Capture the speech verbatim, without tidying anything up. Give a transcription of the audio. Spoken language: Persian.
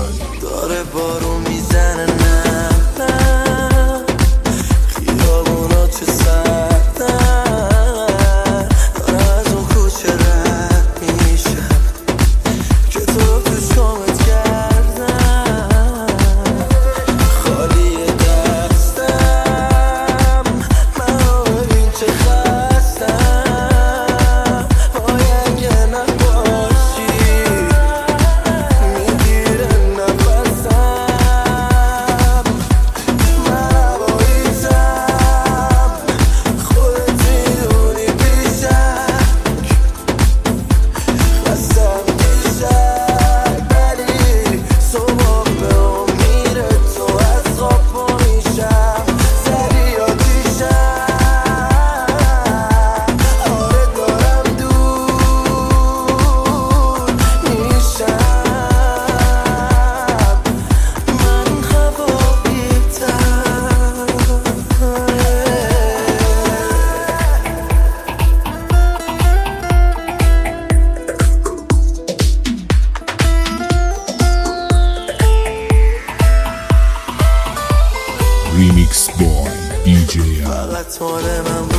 ایرانی. داره بارون میزنه نه نه، خیابونا چه سردن، داره از اون کوچه رد میشم که تو رو تو شامت کردم. خالی دستم منو ببین چه خستم، وای اگه نباشی میگیره نفسم. من هواییتم خودت میدونی بیشک، خستم بیشک ولی صبح به امید تو از خواب پا میشم. سری آتیشم آره دارم دور میشم. من هواییتم. ریمیکس بای دی جی فقط مال من